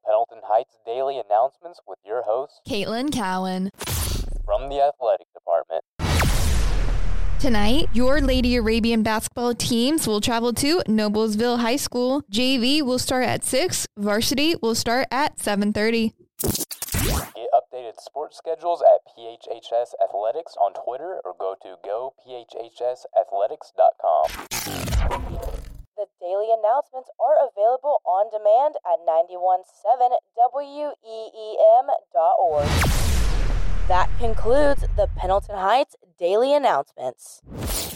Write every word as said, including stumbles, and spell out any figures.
Pendleton Heights Daily Announcements with your host, Caitlin Cowan. From the Athletic Department. Tonight, your Lady Arabian basketball teams will travel to Noblesville High School. J V will start at six. Varsity will start at seven thirty. Get updated sports schedules at P H H S Athletics on Twitter or go to go p h h s athletics dot com. The daily announcements are available on demand at ninety-one point seven W E E M dot org. That concludes the Pendleton Heights Daily Announcements.